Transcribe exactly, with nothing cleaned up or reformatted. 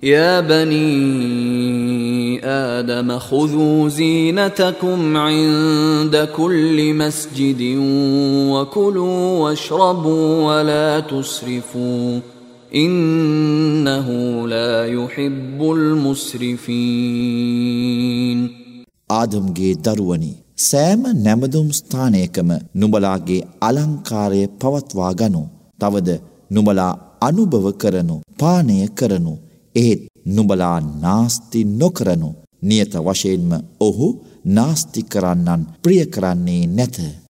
يا بني آدم خذوا زينتكم عند كل مسجد وكلوا واشربوا ولا تسرفوا إنه لا يحب المسرفين. ආදම්ගේ දරුවනි, සෑම නැමදුම් ස්ථානයකම නුඹලාගේ අලංකාරය පවත්වා ගනු. තවද නුඹලා අනුභව කරනු, පානය කරනු. එහෙත් නුඹලා නාස්ති නොකරනු. නියත වශයෙන්ම ඔහු නාස්ති කරන්නන් ප්‍රිය කරන්නේ නැත.